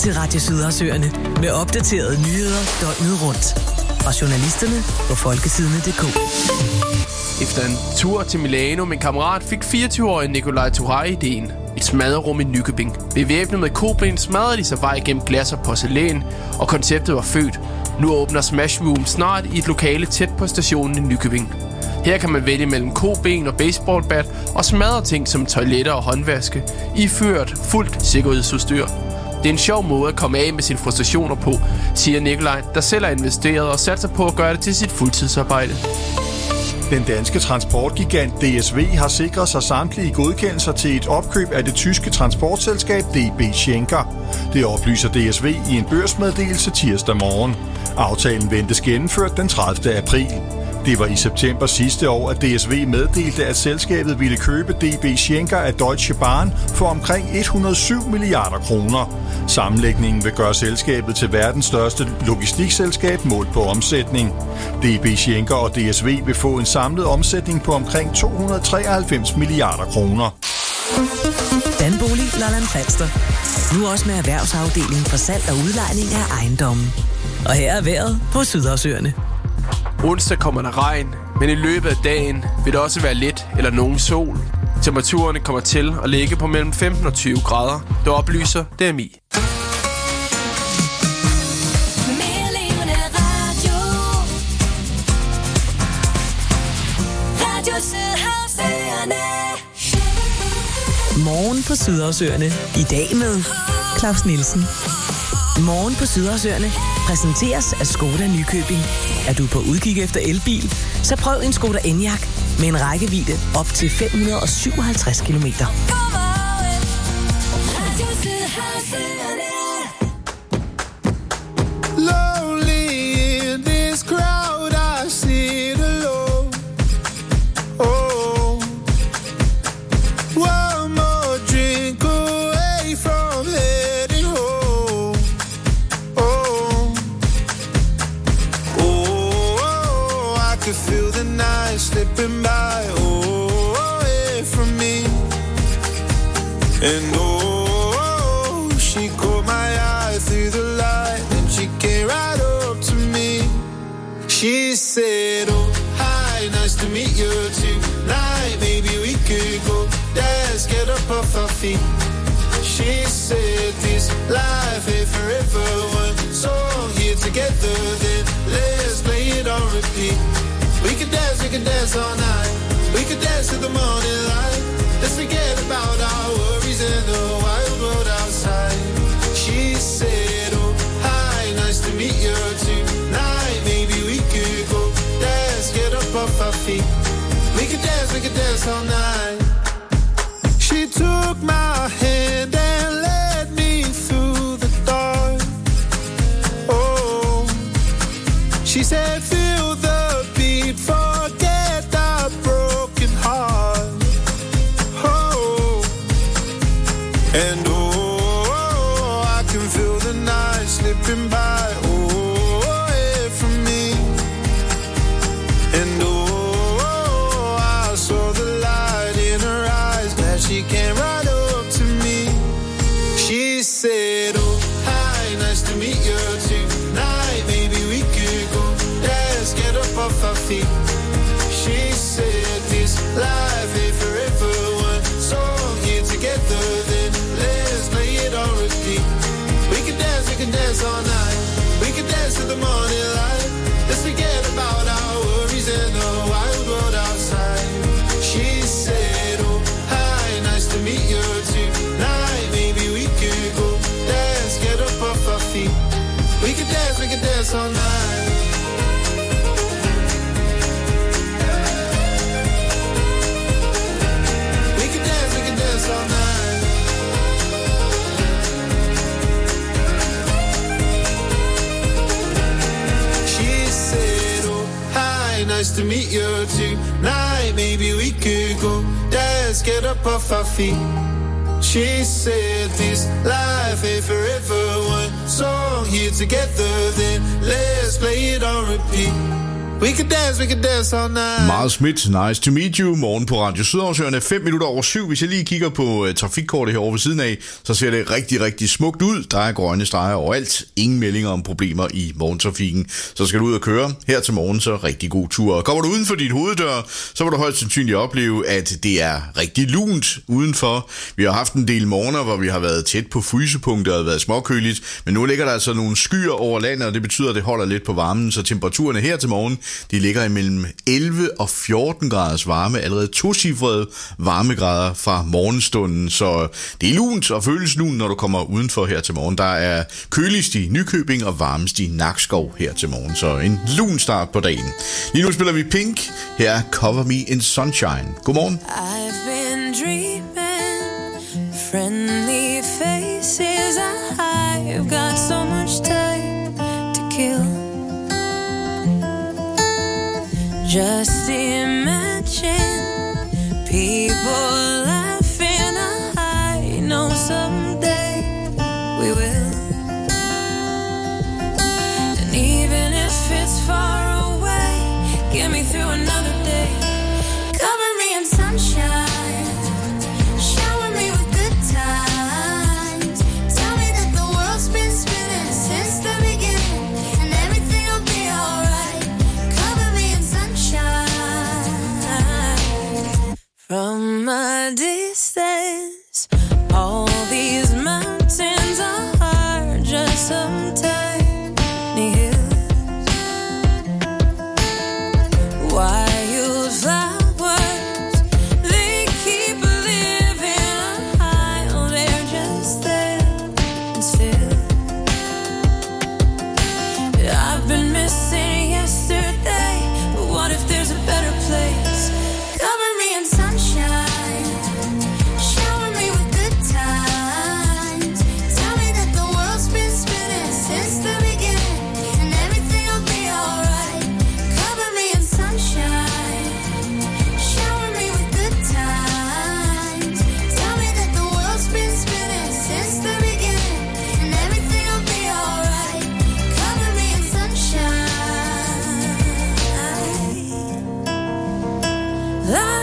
til Radio Sydhavsøerne med opdaterede nyheder døgnet rundt. Fra journalisterne på folketidene.dk. Efter en tur til Milano med en kammerat fik 24-årige Nikolaj Touray ideen. Et smadrerum i Nykøbing. Bevæbnet med koben smadrede de sig vej gennem glas og porcelæn, og konceptet var født. Nu åbner Smash Room snart i et lokale tæt på stationen i Nykøbing. Her kan man vælge mellem koben og baseballbat og smadre ting som toiletter og håndvaske, iført fuldt sikkerhedsudstyr. Det er en sjov måde at komme af med sine frustrationer på, siger Nikolaj, der selv har investeret og satser på at gøre det til sit fuldtidsarbejde. Den danske transportgigant DSV har sikret sig samtlige godkendelser til et opkøb af det tyske transportselskab DB Schenker. Det oplyser DSV i en børsmeddelelse tirsdag morgen. Aftalen ventes gennemført den 30. april. Det var i september sidste år, at DSV meddelte, at selskabet ville købe DB Schenker af Deutsche Bahn for omkring 107 milliarder kroner. Sammenlægningen vil gøre selskabet til verdens største logistikselskab målt på omsætning. DB Schenker og DSV vil få en samlet omsætning på omkring 293 milliarder kroner. Danbolig Lolland Falster. Nu også med erhvervsafdelingen for salg og udlejning af ejendommen. Og her er vejret på Sydhavsøerne. Onsdag kommer der regn, men i løbet af dagen vil der også være lidt eller nogen sol. Temperaturerne kommer til at ligge på mellem 15 og 20 grader. Det oplyser DMI. Morgen på Sydhavsøerne. I dag med Claus Nielsen. Morgen på Sydhavsøerne præsenteres af Skoda Nykøbing. Er du på udkig efter elbil, så prøv en Skoda Enyaq med en rækkevidde op til 557 kilometer. Slipping by, away from me. And she caught my eye through the light, and she came right up to me. She said, oh, hi, nice to meet you tonight. Maybe we could go dance, get up off our feet. She said, this life ain't forever. One song here together, then let's play it on repeat. We could dance all night. We could dance till the morning light. Let's forget about our worries and the wild world outside. She said, oh, hi, nice to meet you tonight. Maybe we could go dance, get up off our feet. We could dance all night. She took my hand and led me through the dark. Oh, she said, feel the beat, forget the broken heart. Oh, and I can feel the night slipping by, away from me. And I saw the light in her eyes, that she came right up to me. She said, oh, hi, nice to meet you tonight. Maybe we could go dance, get up off our feet. She said, this life ain't forever. One song here together, then let's play it on repeat. We can dance all night. We can dance till the morning light. Let's forget about our worries and the wild world outside. She said, oh, hi, nice to meet you tonight. Maybe we could go dance, get up off our feet. We can dance all night. We can dance all night. She said, oh, hi, nice to meet you tonight. Maybe we could go dance, get up off our feet. She said, this life ain't forever. One song here together, then let's play it on repeat. We could dance all night. Miles Smith, Nice to meet you. Morgen på Radio Sydhavsøerne, 7:05. Hvis jeg lige kigger på trafikkortet herovre ved siden af, så ser det rigtig, rigtig smukt ud. Der er grønne streger overalt. Ingen meldinger om problemer i morgentrafikken. Så skal du ud og køre her til morgen, så rigtig god tur. Kommer du uden for din hoveddør, så vil du højst sandsynligt opleve, at det er rigtig lunt udenfor. Vi har haft en del morgener, hvor vi har været tæt på frysepunktet og været småkøligt. Men nu ligger der altså nogle skyer over landet, og det betyder, at det holder lidt på varmen. Så temperaturerne her til morgen, de ligger imellem 11 og 14 graders varme, allerede tocifrede varmegrader fra morgenstunden. Så det er lunt og føles lunt, når du kommer udenfor her til morgen. Der er køligst i Nykøbing og varmest i Nakskov her til morgen. Så en lun start på dagen. Lige nu spiller vi Pink. Her er Cover Me in Sunshine. Godmorgen. I've been dreaming, friendly faces. I've got so much time to kill. Just imagine people laughing. I know someday we will. And even if it's far away, get me through another day. Cover me in sunshine, shower me with good times. Tell me that the world's been spinning since the beginning, and everything will be alright. Cover me in sunshine. From a distance, all these mountains are just some tiny hills. Wildflowers, they keep living high. Oh, they're just there and still. I've been missing yesterday, but what if there's a better place? Cover me in sunshine, shower me with good times. Tell me that the world's been spinning since the beginning, and everything will be alright. Cover me in sunshine, shower me with good times. Tell me that the world's been spinning since the beginning, and everything will be alright. Cover me in sunshine. La la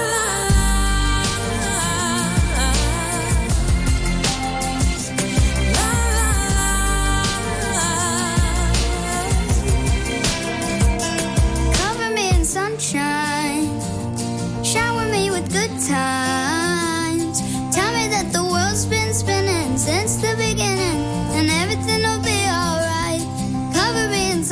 Cover me in sunshine, shower me with good times. Tell me that the world's been spinning since the beginning, and everything will be alright. Cover me in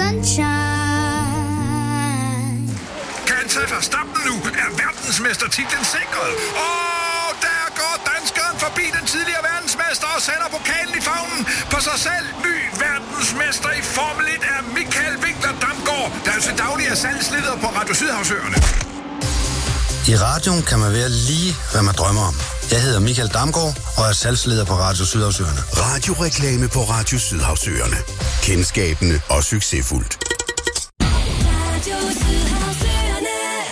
sunshine. Cancer, stop den nu! Er verdensmestertitlen sikret? Der går danskeren forbi den tidligere verdensmester og sætter pokalen i favnen på sig selv. Ny verdensmester i Formel 1 er Michael Winkler Damgaard, der er til daglig er salgsleder på Radio Sydhavsøerne. I radioen kan man være lige, hvad man drømmer om. Jeg hedder Michael Damgaard og er salgsleder på Radio Sydhavsøerne. Radioreklame på Radio Sydhavsøerne. Kendskabende og succesfuldt. Radio Sydhavsøerne.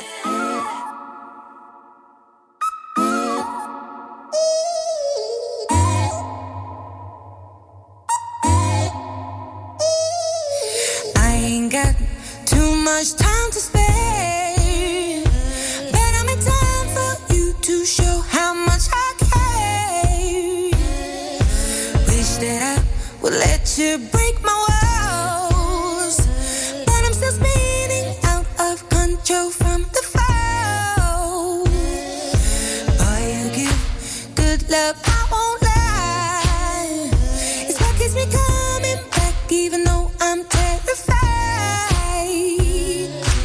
I ain't got too much time to spare, but I'm in time for you to show how much I care. Wish that I would let you break my walls, but I'm still spinning out of control from the fall. Boy, you give good love, I won't lie. It's what keeps me coming back, even though I'm terrified.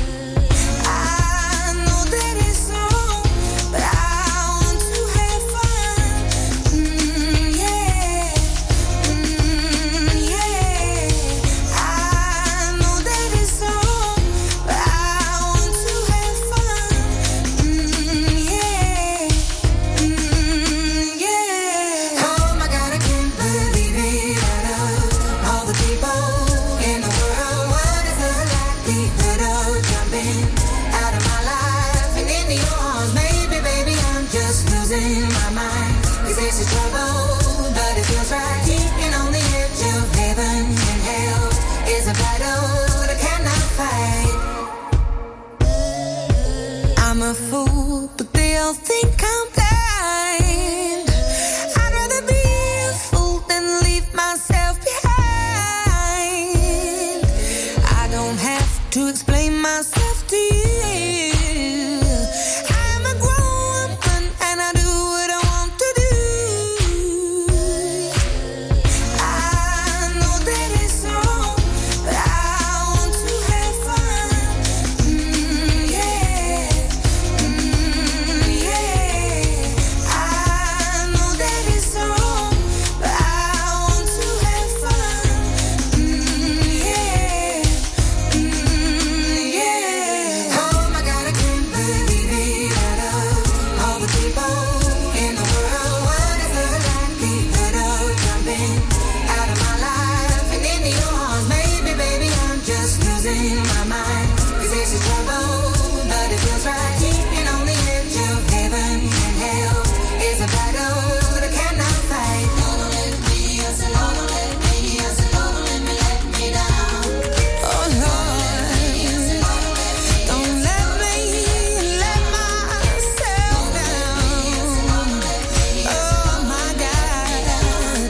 losing my mind. 'Cause this is trouble, but it feels right. And on the edge of heaven and hell is a battle that I cannot fight. Lord, don't let me, I said, Lord, don't let me, I said, Lord, don't let me down. Oh Lord, don't let me let myself down. Oh my God.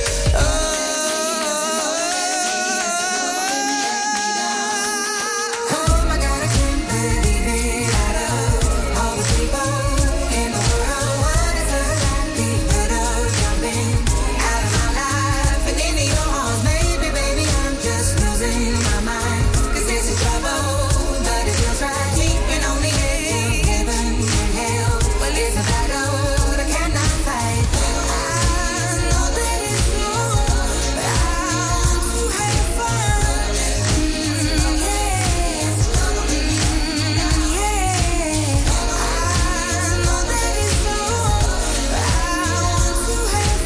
Oh my God, I can't believe it. Out of all the people in the world, what is a likelihood of jumping out of my life and into your arms? Maybe, baby, I'm just losing my mind. 'Cause this is trouble, but it feels right. And on the edge of heaven and hell, well, it's a battle that I cannot fight. I know that it's wrong, but I want to have fun. Yeah. I know that it's wrong, but I want to have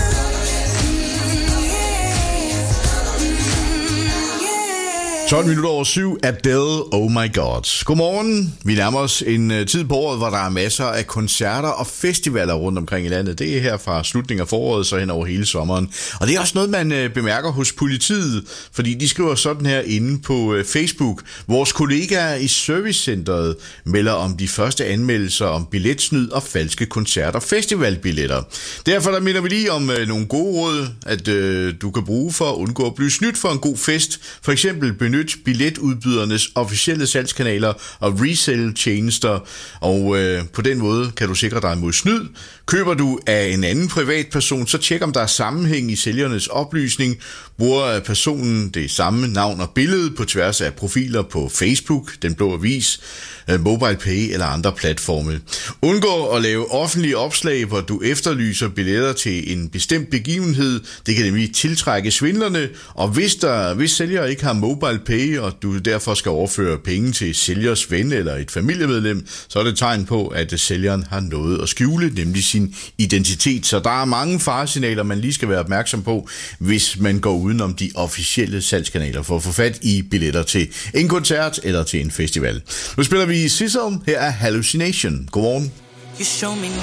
fun. 12 minutter over 7, Adele, Oh My God. Godmorgen. Vi nærmer os en tid på året, hvor der er masser af koncerter og festivaler rundt omkring i landet. Det er her fra slutningen af foråret, så hen over hele sommeren. Og det er også noget, man bemærker hos politiet, fordi de skriver sådan her inde på Facebook. Vores kollegaer i servicecentret melder om de første anmeldelser om billetsnyd og falske koncert- og festivalbilletter. Derfor der minder vi lige om nogle gode råd, at du kan bruge for at undgå at blive snydt for en god fest. For eksempel benyt billetudbydernes officielle salgskanaler og resell-tjenester, og på den måde kan du sikre dig mod snyd. Køber du af en anden privatperson, så tjek om der er sammenhæng i sælgernes oplysning. Bruger personen det samme navn og billede på tværs af profiler på Facebook, Den Blå Avis, MobilePay eller andre platforme. Undgå at lave offentlige opslag, hvor du efterlyser billetter til en bestemt begivenhed. Det kan nemlig tiltrække svindlerne, og hvis sælger ikke har MobilePay, og du derfor skal overføre penge til sælgers ven eller et familiemedlem, så er det tegn på, at sælgeren har noget at skjule, nemlig sin identitet. Så der er mange faresignaler, man lige skal være opmærksom på, hvis man går udenom de officielle salgskanaler for at få fat i billetter til en koncert eller til en festival. Nu spiller vi Sizzle. Her er Hallucination. Godmorgen. You show me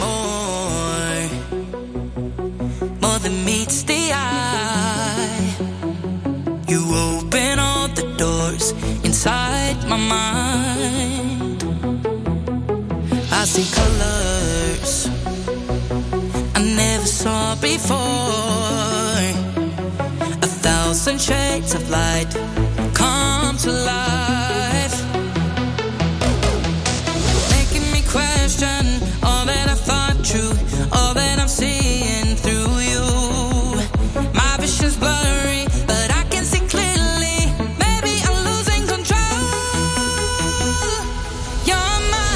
more than meets the eye. You open all the doors inside my mind. I see colors I never saw before. 1,000 shades of light come to life, making me question all that I thought true, all that I'm seeing through you. My vision's blurry, but I can see clearly. Maybe I'm losing control. You're my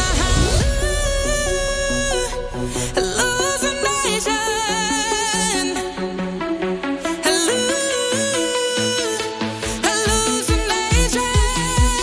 hallucination. Hallucination.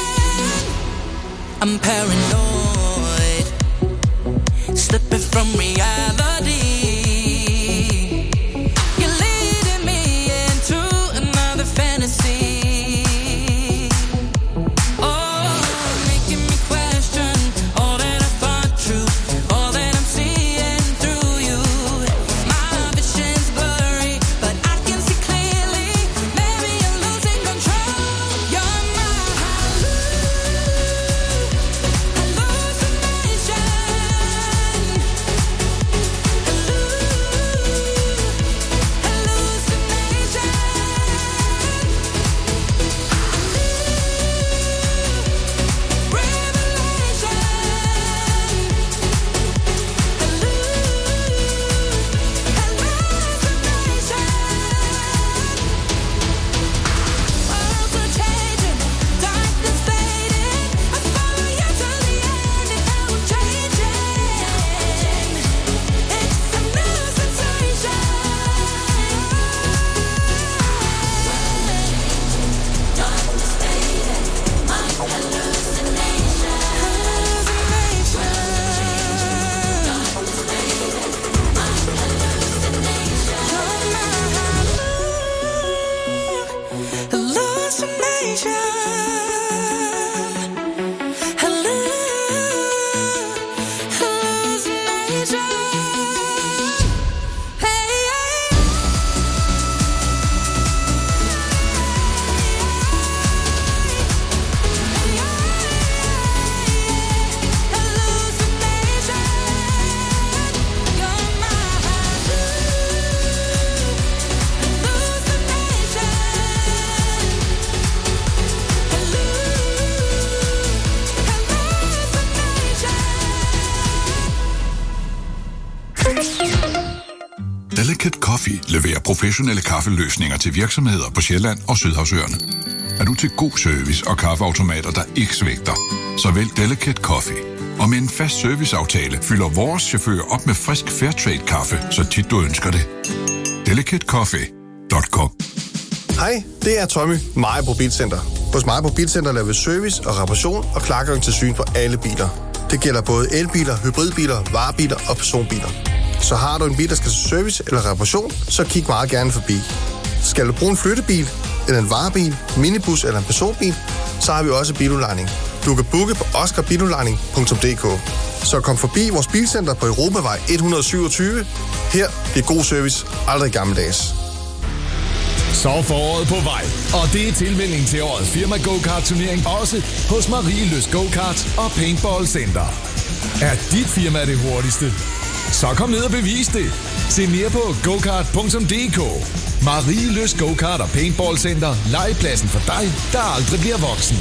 Delicate Coffee leverer professionelle kaffeløsninger til virksomheder på Sjælland og Sydhavsøerne. Er du til god service og kaffeautomater, der ikke svigter, så vælg Delicate Coffee. Og med en fast serviceaftale fylder vores chauffører op med frisk Fairtrade-kaffe, så tit du ønsker det. delicatecoffee.com. Hej, det er Tommy, Majbo Bilcenter. Hos Majbo Bilcenter laver vi service og reparation og klargøring til syn på alle biler. Det gælder både elbiler, hybridbiler, varebiler og personbiler. Så har du en bil, der skal til service eller reparation, så kig meget gerne forbi. Skal du bruge en flyttebil, eller en varebil, minibus eller en personbil, så har vi også biludlejning. Du kan booke på oscarbiludlejning.dk. Så kom forbi vores bilcenter på Europavej 127. Her bliver god service aldrig gammeldags. Så er foråret på vej, og det er tilmelding til årets firma Go-Kart turnering også hos Marie Løs Go-Kart og Paintball Center. Er dit firma det hurtigste? Så kom ned og bevis det. Se mere på gokart.dk. Marie Løs Go-Kart og Paintball Center. Legepladsen for dig, der aldrig bliver voksen.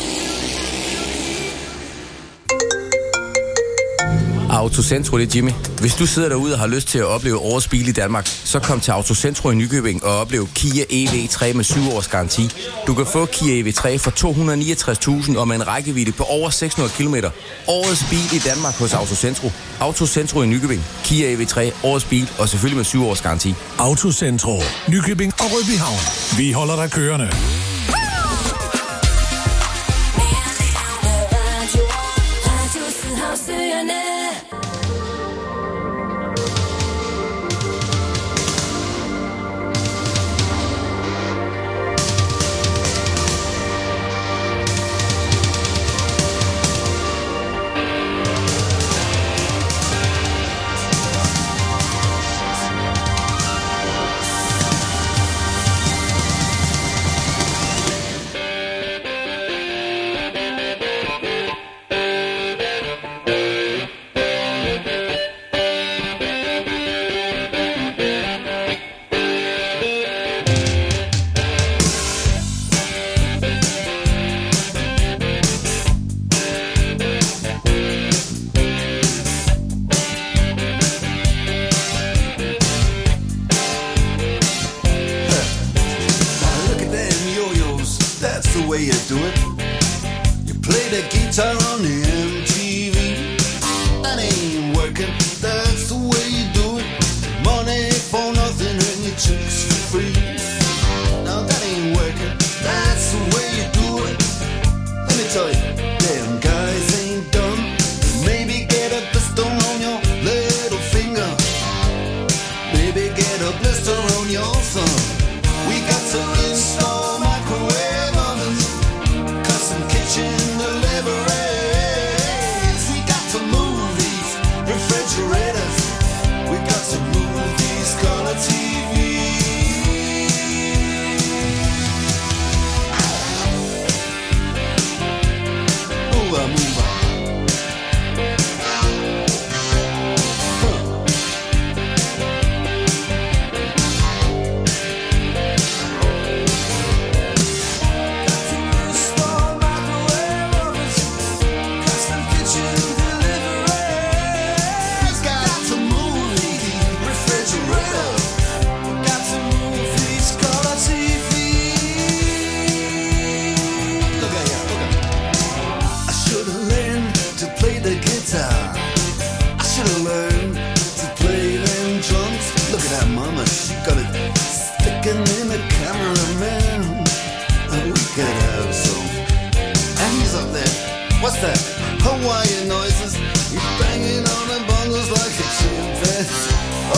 Autocentro, det er Jimmy. Hvis du sidder derude og har lyst til at opleve årets bil i Danmark, så kom til Autocentro i Nykøbing og oplev Kia EV3 med 7 års garanti. Du kan få Kia EV3 for 269.000 og med en rækkevidde på over 600 km. Årets bil i Danmark hos Autocentro. Autocentro i Nykøbing. Kia EV3, årets bil og selvfølgelig med 7 års garanti. Autocentro, Nykøbing og Rødbyhavn. Vi holder dig kørende.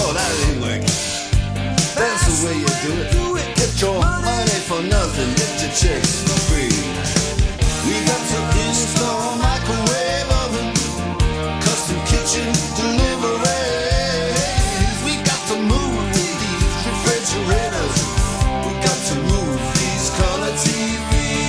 That's the way you do it. Get your money for nothing. Get your your chicks for free. We got to install microwave oven, custom kitchen deliveries. We got to move these refrigerators. We got to move these color TVs.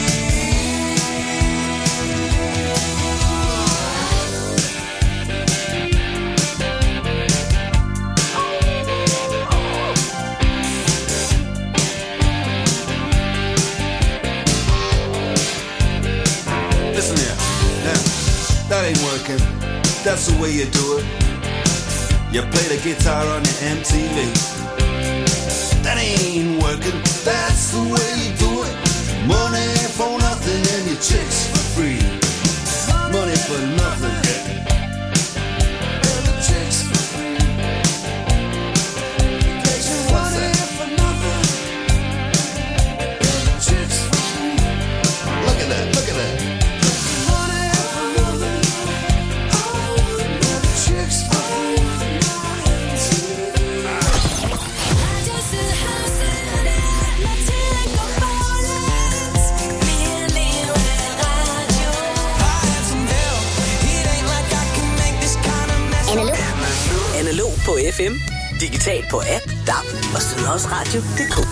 Listen here, now, that ain't working. That's the way you do it. You play the guitar on your MTV. That ain't working. That's the way you do it. Money for nothing and your chicks for free. Money for nothing. And the chicks for free. What's that? For nothing. And the chicks for free. Look at that, look at that. Money for nothing. Oh, and the chicks for free. Analog på FM, digital på app, DAB og Sydhavsradio.dk.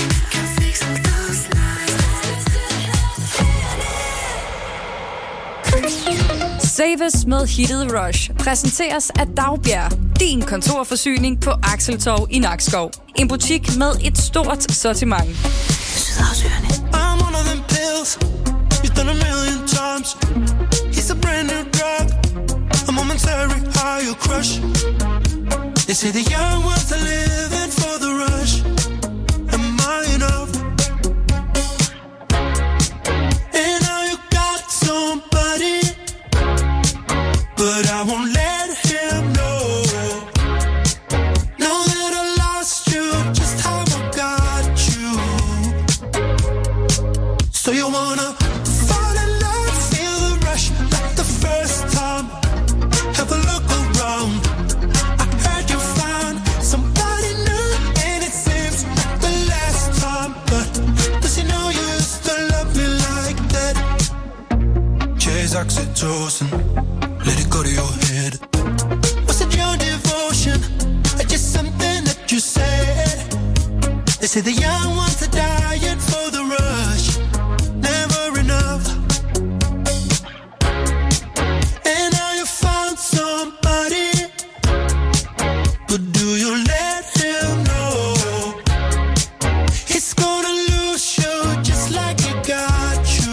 Saves med hittet Rush præsenteres af Dagbjerg, din kontorforsyning på Akseltorv i Nakskov. En butik med et stort sortiment. Sydhavsøerne. I'm one of them pills you've done a million times. He's a brand new drug, a momentary high you crush. They say the young ones are living for the rush. Am I enough? And now you got somebody, but I won't let him know. Know that I lost you, just how I got you. So you wanna fall in love, feel the rush like the first time. Have a look around. I heard you found somebody new, and it seems like the last time. But does he know you used to love me like that? Chase oxytocin, let it go to your head. Was it your devotion, or just something that you said? They say the young ones are dying for the rush. Never enough. And now you found somebody, but do you let him know? He's gonna lose you just like he got you.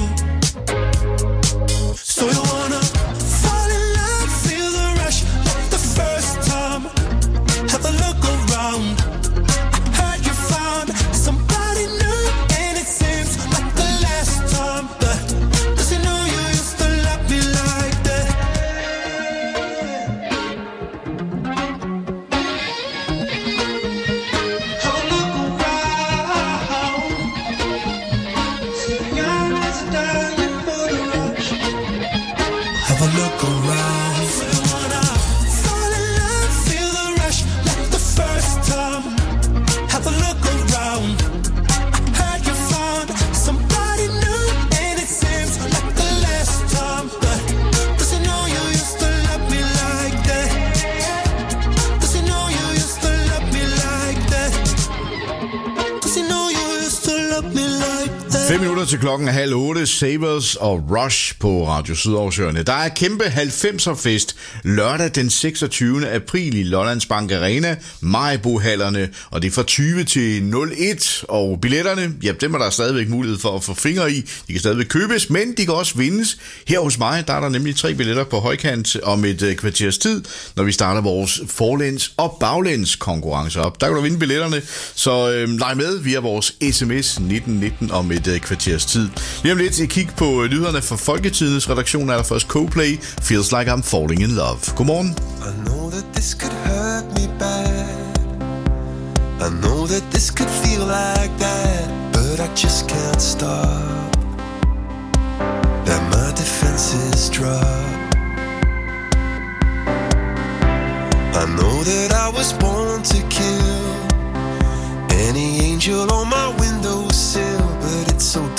So you wanna fall in love, feel the rush like the first time. Have a look around. I heard you found somebody new, and it seems like the last time. But does he know you used to love me like that? Have a look around. See the young ones are dying for the rush. Have a look around. So you wanna fall in love, feel the rush like the first time. Have a look around. I heard you found somebody new, and it seems like the last time. But does he know you used to love me like that? Does he know you used to love me like that? Does he know you used to love me like that? 5 minutter til klokken er 7:30. Savers og Rush på Radio Sydhavsøerne. Der er kæmpe 90'er-fest lørdag den 26. april i Lollands Bank Arena, Maribo-hallerne, og det er fra 20 til 01. Og billetterne, ja, dem er der stadigvæk mulighed for at få fingre i. De kan stadigvæk købes, men de kan også vindes. Her hos mig, der er der nemlig 3 billetter på højkant om et kvarters tid, når vi starter vores forlæns og baglæns konkurrence op. Der kan du vinde billetterne, så leg med via vores sms 1919 om et kvarters tid. Lige om lidt et kig på nyhederne fra Folketidens redaktion er der først Coldplay, Feels Like I'm Falling in Love. Godmorgen. I know that this could hurt me bad. I know that this could feel like that, but I just can't stop. That my defenses drop. I know that I was born to kill any angel on my windowsill, but it's so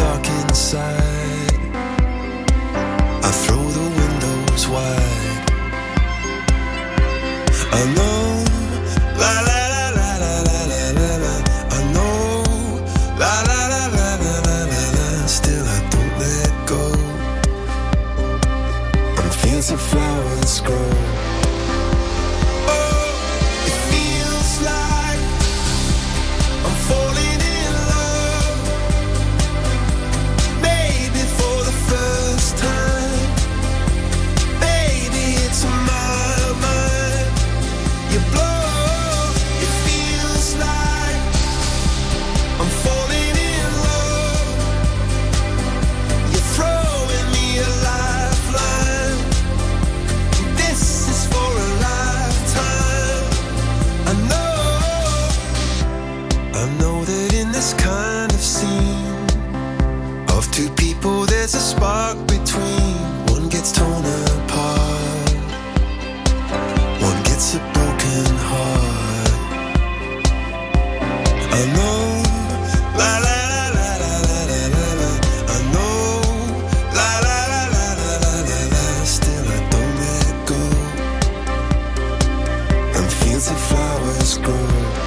Two people, there's a spark between. One gets torn apart, one gets a broken heart. I know, la la la la la la la la. I know, la la la la la la la la. Still I don't let go, and fields of flowers grow.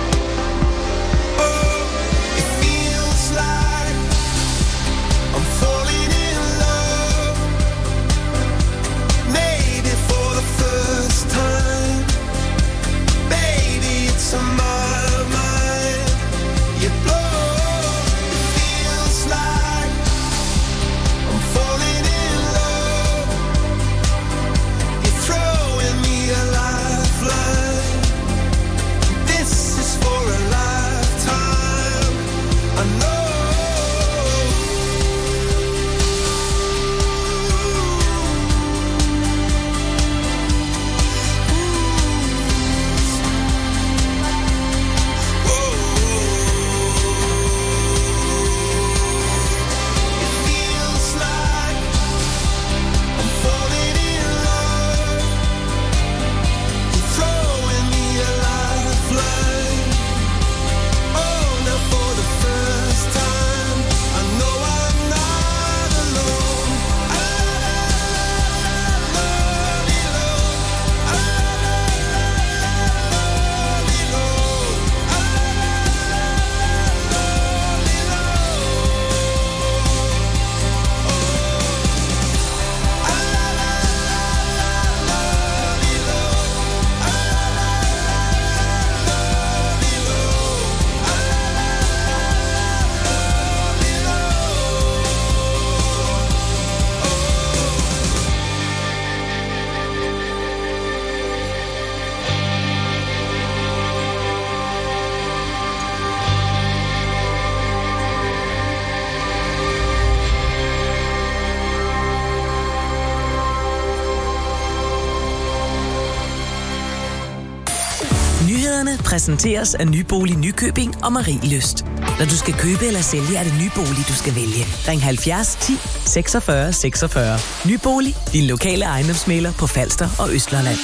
Nyhederne præsenteres af Nybolig Nykøbing og Marie Lyst. Når du skal købe eller sælge, er det Nybolig, du skal vælge. Ring 70 10 46 46. Nybolig, din lokale ejendomsmægler på Falster og Østlandet.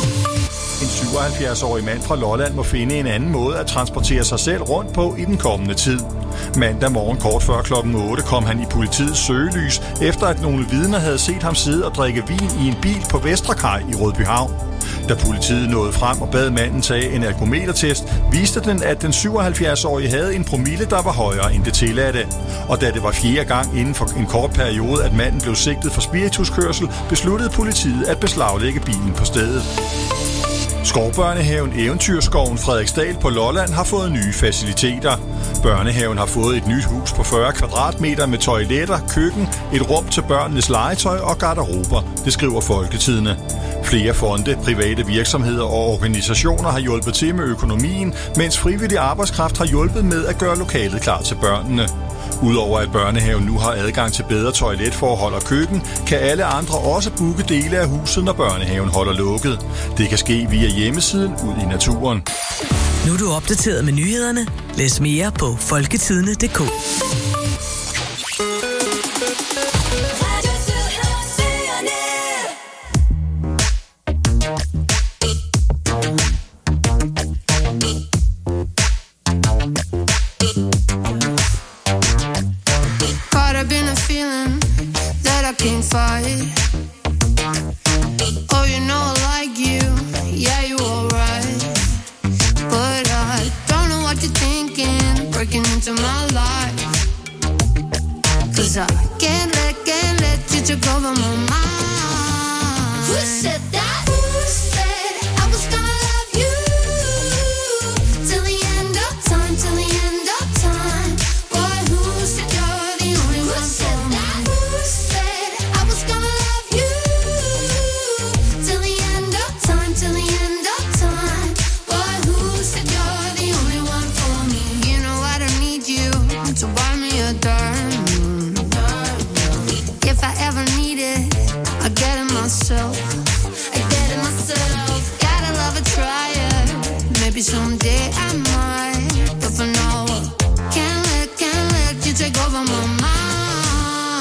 En 77-årig mand fra Lolland må finde en anden måde at transportere sig selv rundt på i den kommende tid. Mandag morgen kort før klokken 8 kom han i politiets søgelys, efter at nogle vidner havde set ham sidde og drikke vin i en bil på Vestrekaj i Rødbyhavn. Da politiet nåede frem og bad manden tage en alkometertest, viste den, at den 77-årige havde en promille, der var højere end det tilladte. Og da det var 4. gang inden for en kort periode, at manden blev sigtet for spirituskørsel, besluttede politiet at beslaglægge bilen på stedet. Skovbørnehaven Eventyrskoven Frederiksdal på Lolland har fået nye faciliteter. Børnehaven har fået et nyt hus på 40 kvadratmeter med toiletter, køkken, et rum til børnenes legetøj og garderober, det skriver Folketidende. Flere fonde, private virksomheder og organisationer har hjulpet til med økonomien, mens frivillig arbejdskraft har hjulpet med at gøre lokalet klar til børnene. Udover at børnehaven nu har adgang til bedre toiletforhold og køkken, kan alle andre også booke dele af huset, når børnehaven holder lukket. Det kan ske via hjemmesiden Ud i naturen. Nu er du opdateret med nyhederne. Læs mere på folketidende.dk. Can't fight. Oh, you know I like you. Yeah, you alright. But I don't know what you're thinking, breaking into my life. 'Cause I can't let you take over my mind. Who said that? Who said I was gonna love you till the end of time, till the end of time? Boy, who said you're the only one? Who said that? Who said I was gonna love you till the end of time, till the end of time? Boy, who said you're the only one for me? You know I don't need you to buy me a diamond. If I ever need it, I get it myself. I get it myself. Gotta love a tryer. Maybe someday I might, but for now, can't let you take over my mind.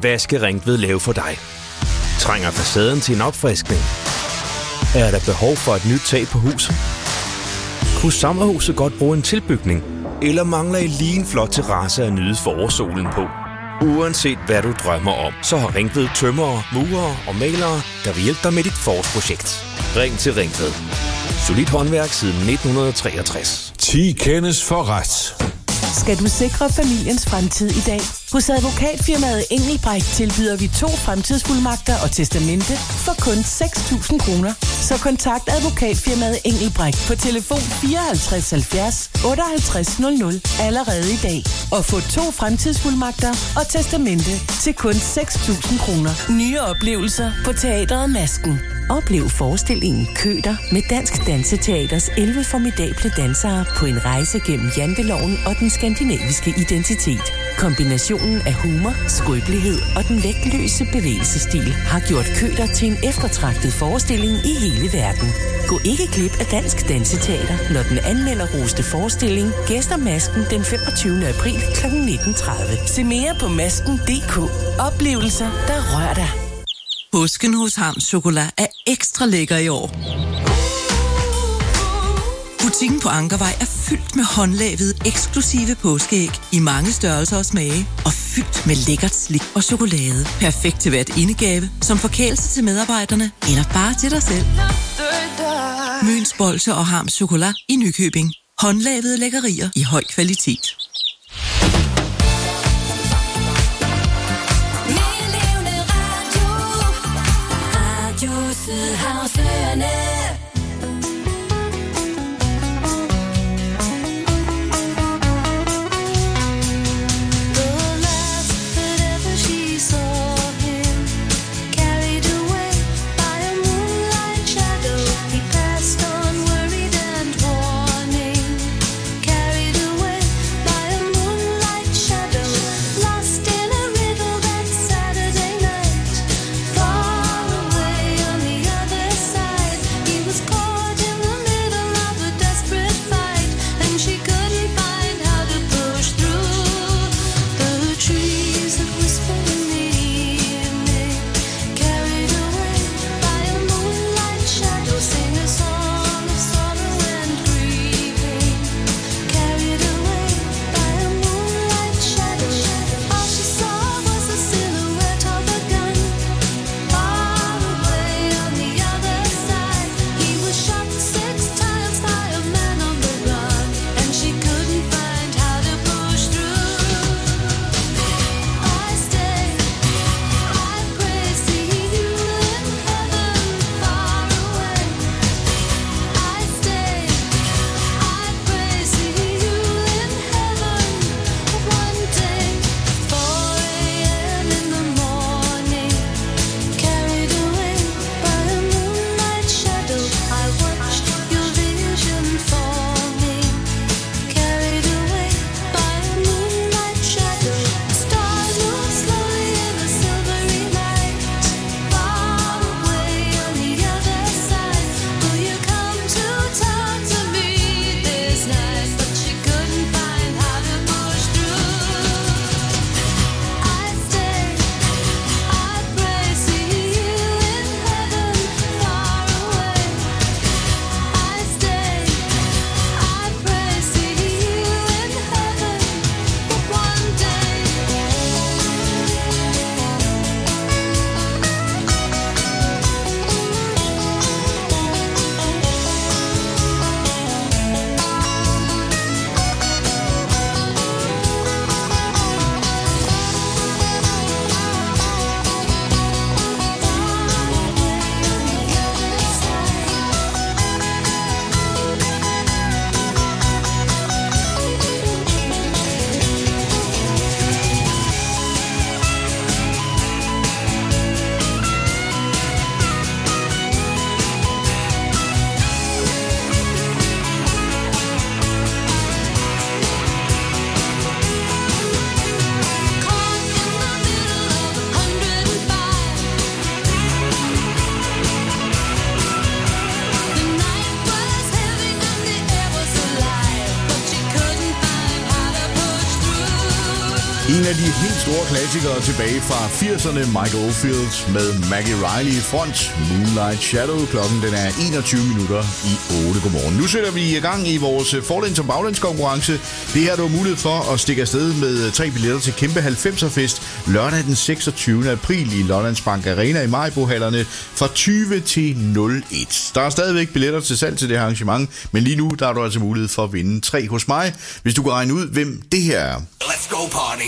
Hvad skal Ringtved lave for dig? Trænger facaden til en opfriskning? Er der behov for et nyt tag på huset? Kunne sommerhuset godt bruge en tilbygning? Eller mangler I lige en flot terrasse at nyde forårssolen på? Uanset hvad du drømmer om, så har Ringtved tømrere, murere og malere, der vil hjælpe dig med dit forårsprojekt. Ring til Ringtved. Solidt håndværk siden 1963. 10 kendes for ret. Skal du sikre familiens fremtid i dag? Hos advokatfirmaet Engelbrecht tilbyder vi 2 fremtidsfuldmagter og testamente for kun 6.000 kroner. Så kontakt advokatfirmaet Engelbrecht på telefon 54 70 58 00 allerede i dag. Og få 2 fremtidsfuldmagter og testamente til kun 6.000 kroner. Nye oplevelser på Teatret Masken. Oplev forestillingen Køter med Dansk Danseteaters 11 formidable dansere på en rejse gennem janteloven og den skandinaviske identitet. Kombinationen af humor, skrøbelighed og den vægtløse bevægelsesstil har gjort Køter til en eftertragtet forestilling i hele verden. Gå ikke glip af Dansk Danseteater, når den anmelderroste forestilling gæster Masken den 25. april kl. 19.30. Se mere på masken.dk. Oplevelser, der rører dig. Påsken hos Harms Chokolade er ekstra lækker i år. Butikken på Ankervej er fyldt med håndlavede, eksklusive påskeæg i mange størrelser og smage. Og fyldt med lækkert slik og chokolade. Perfekt til hvert indegave, som forkælelse til medarbejderne eller bare til dig selv. Møns Bolsje og Harms Chokolade i Nykøbing. Håndlavede lækkerier i høj kvalitet. Sydhavsøerne. En af de helt store klassikere tilbage fra 80'erne, Mike Oldfield med Maggie Riley i front, Moonlight Shadow. Klokken den er 21 minutter i 8. Godmorgen. Nu sætter vi i gang i vores forlæns- og baglæns-konkurrence. Det her, du har mulighed for at stikke afsted med 3 billetter til kæmpe 90'er-fest lørdag den 26. april i Lollands Bank Arena i Maribo-hallerne fra 20 til 01. Der er stadigvæk billetter til salg til det her arrangement, men lige nu der er du altså mulighed for at vinde 3 hos mig, hvis du kan regne ud, hvem det her er. Let's go party.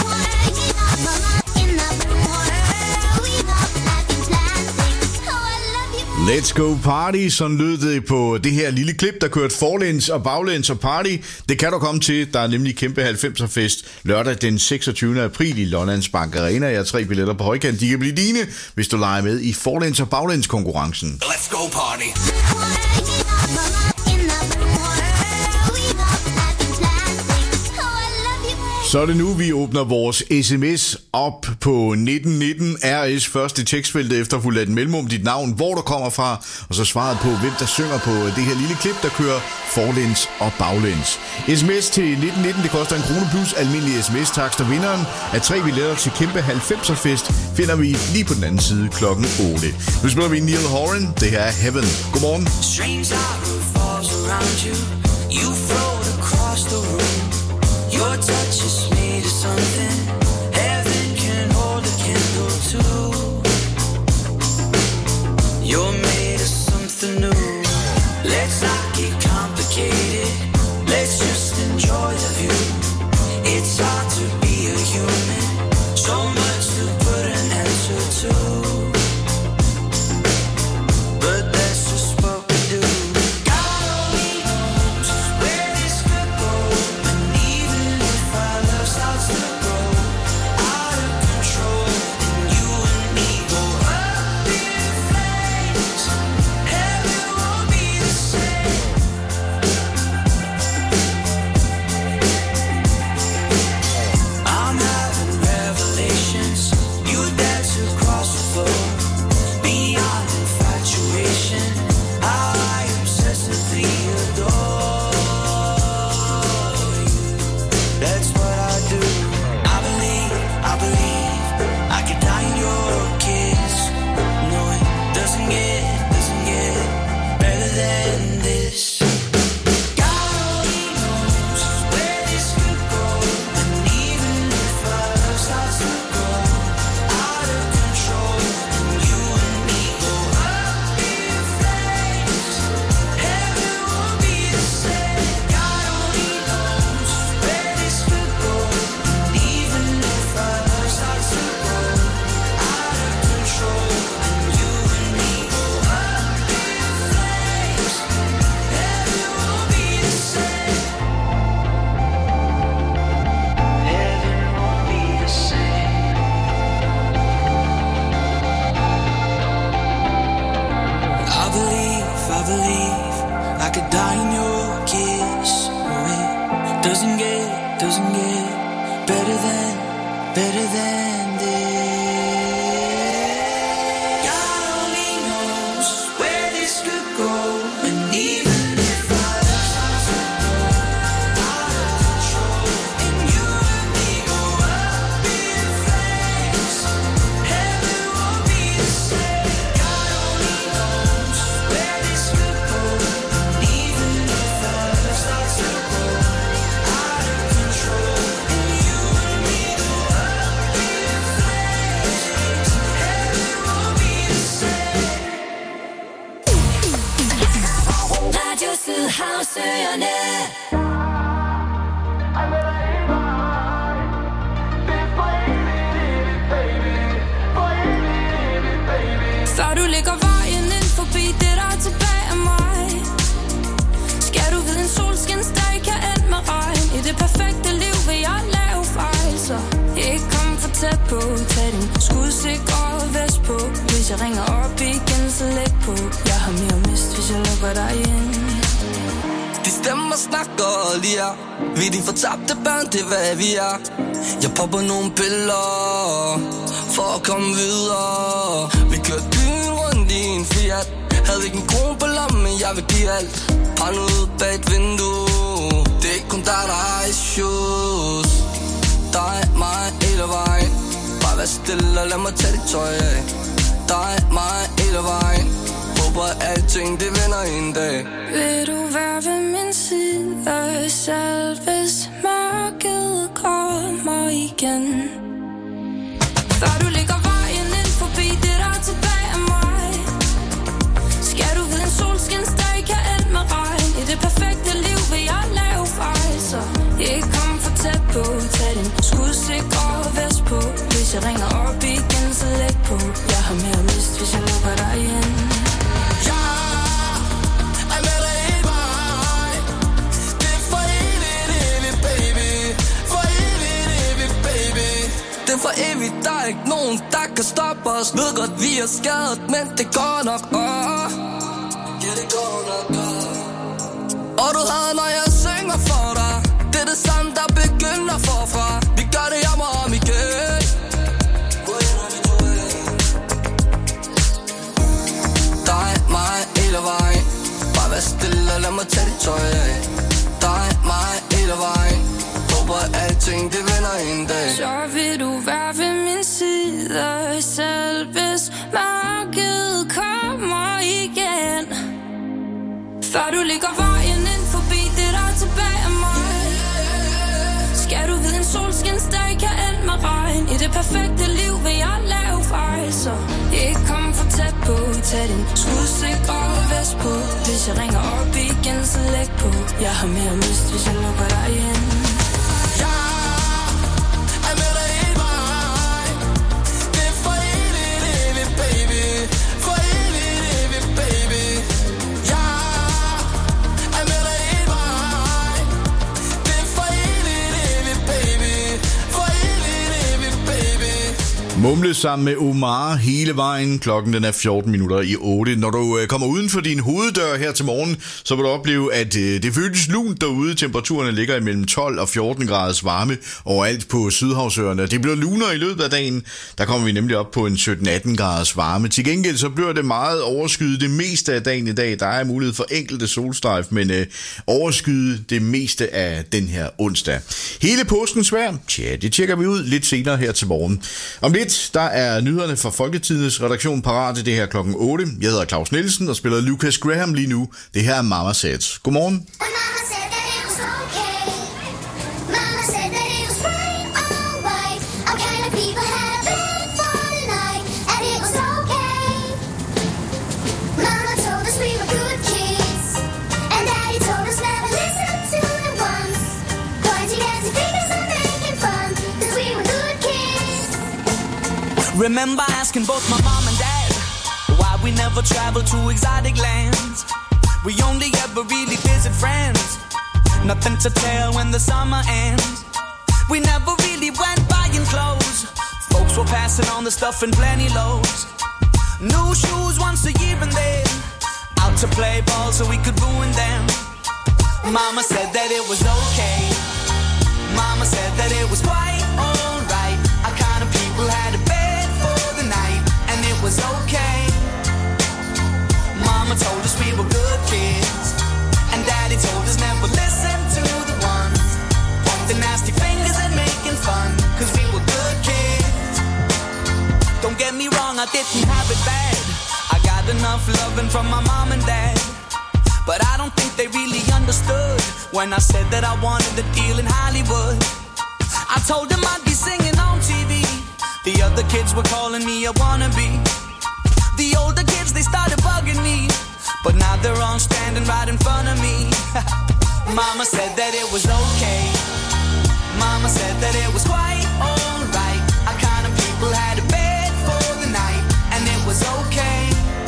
Let's go party, sådan lød det på det her lille klip, der kørte forlæns og baglæns og party. Det kan du komme til. Der er nemlig kæmpe 90'er-fest lørdag den 26. april i Lollands Bank Arena. Jeg har 3 billetter på højkant. De kan blive dine, hvis du leger med i forlæns og baglæns konkurrencen. Let's go party. Så er det nu, vi åbner vores sms op på 1919. RS først i tekstfeltet efterfulgt af et mellemrum, dit navn, hvor du kommer fra, og så svaret på, hvem der synger på det her lille klip, der kører forlæns og baglæns. SMS til 1919, det koster 1 krone plus almindelig sms-takst, og vinderen af 3 billetter til kæmpe 90'er-fest finder vi lige på den anden side klokken 8. Nu spiller vi Neil Horan, det her er Heaven. Godmorgen. Strange falls around you. You float across the room. Your touch is made of something heaven can hold a candle to. You're made of something new. Let's not get complicated. Let's just enjoy the view. It's hard to be a human. So much to put an answer to. But that's just what we do. God only knows where this could go. And even if our love starts to grow out of control, and you and me go up in flames, heaven won't be the same. I'm having revelations. You dance across the floor, beyond infatuation. How I obsessively adore you. That's what I do. I believe I could die in your kiss. No, it doesn't get better than this. God only knows where this could go, and even if our love starts to grow out of control, and you and me go up in flames, heaven won't be the same. God only knows where this could go, and even if our love starts to grow out of control, and you and me go up in flames, heaven won't be the same. Heaven won't be the same. I believe I could die in your kiss. Oh, it doesn't get better than this. God only knows where this could go, and even if our love starts to grow out of control, and you and me go up in flames, heaven won't be the same. God only knows where this could go, and even if our love starts to grow out of control, and you and me go up in flames, heaven won't be the same. Radio Sydhavsøerne. Så du lægger vejen ind forbi det, der er tilbage af mig. Skal du vide, en solskinsdag kan ende med regn. I det perfekte liv vil jeg lave fejl, så ikke kom for tæt på. Tag din skudsikrede vest på. Hvis jeg ringer op igen, så læg på. Jeg har mere mist, hvis jeg lukker dig ind. De stemmer snakker lige her. Vi er de fortabte børn, det er hvad vi er. Jeg popper nogle piller for at komme videre. Vi kørte byen rundt i en Fiat. Havde ikke en krone på lommen, men jeg vil give alt. Paranoid bag et vindue. Det er ikke kun dig, der har issues. Dig, mig, hele vejen. Bare vær stille og lad mig tage dit tøj af. Dig, mig, hele vejen. Håber alting det vender en dag. Vil du være ved min side, selv hvis mørket kommer igen? Før du ligger vejen ind forbi det der tilbage af mig. Skal du vide en solskinsdag kan ende med regn. I det perfekte liv vil jeg lave fejl. Så ikke kom for tæt på. Tag din skudsikre vest på. Hvis jeg ringer op igen, så læg på. Jeg har mere mist, hvis jeg lukker dig ind. Det er for evigt, der er ikke nogen, der kan stoppe os. Ved godt, vi er skadet, men det går nok. Ja, det går nok. Og du hader, når jeg synger for dig. Det er det samme, der begynder forfra. Vi gør det om og om igen. Dig, mig, hele vejen. Bare vær stille og lad mig tage dit tøj af. Dig, mig, hele vejen. Håber alting det vender en dag. Så vil du være ved min side, selv hvis mørket kommer igen. Før du ligger vejen ind forbi det der tilbage af mig. Skal du vide en solskinsdag kan ende med regn. I det perfekte liv vil jeg lave fejl. Så ikke kom for tæt på. Tag din skudsikre vest på. Hvis jeg ringer op igen, så læg på. Jeg har mere mist, hvis jeg lukker dig ind. Mumle sammen med Omar hele vejen. Klokken den er 8:14. Når du kommer uden for din hoveddør her til morgen, så vil du opleve, at det føles lunt derude. Temperaturerne ligger imellem 12 og 14 graders varme overalt på Sydhavsøerne. Det bliver lunere i løbet af dagen. Der kommer vi nemlig op på en 17-18 graders varme. Til gengæld så bliver det meget overskyet det meste af dagen i dag. Der er mulighed for enkelte solstrejf, men overskyet det meste af den her onsdag. Hele påskens vejr, tja, det tjekker vi ud lidt senere her til morgen. Om lidt, der er nyhederne fra Folketidets redaktion parat til det her klokken 8. Jeg hedder Claus Nielsen og spiller Lucas Graham lige nu. Det her er Mama Said. Godmorgen. Remember asking both my mom and dad why we never traveled to exotic lands. We only ever really visit friends. Nothing to tell when the summer ends. We never really went buying clothes. Folks were passing on the stuff in plenty loads. New shoes once a year and then out to play ball so we could ruin them. Mama said that it was okay. Mama said that it was quite alright. Our kind of people had a bed for the night, and it was okay. Mama told us we were good kids, and Daddy told us never listen to the ones pointing nasty fingers and making fun, cause we were good kids. Don't get me wrong, I didn't have it bad. I got enough loving from my mom and dad, but I don't think they really understood when I said that I wanted a deal in Hollywood. I told them I'd be singing on TV. The other kids were calling me a wannabe. The older kids, they started bugging me, but now they're all standing right in front of me. Mama said that it was okay. Mama said that it was quite alright. Our kind of people had a bed for the night, and it was okay.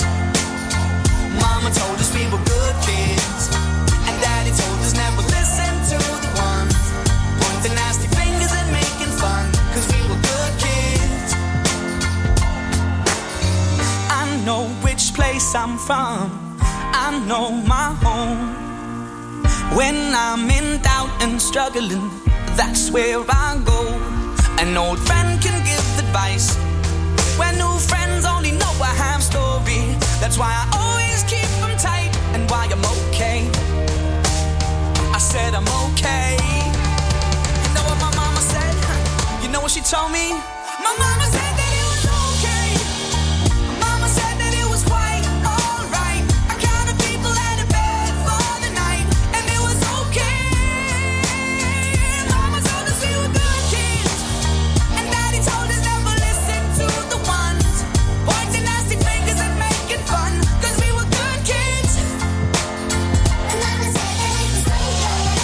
Mama told us we were good kids, and Daddy told us never listen to the ones pointing nasty fingers and making fun, cause we were good kids. I know which place I'm from, I know my home. When I'm in doubt and struggling, that's where I go. An old friend can give advice when new friends only know a half story. That's why I always keep them tight, and why I'm okay. I said I'm okay. You know what my mama said? told me. My mama said that it was okay. Mama said that it was quite alright. I counted people out of bed for the night, and it was okay. Mama told us we were good kids, and Daddy told us never listen to the ones pointing nasty fingers and making fun, 'cause we were good kids. And Mama said that it was okay.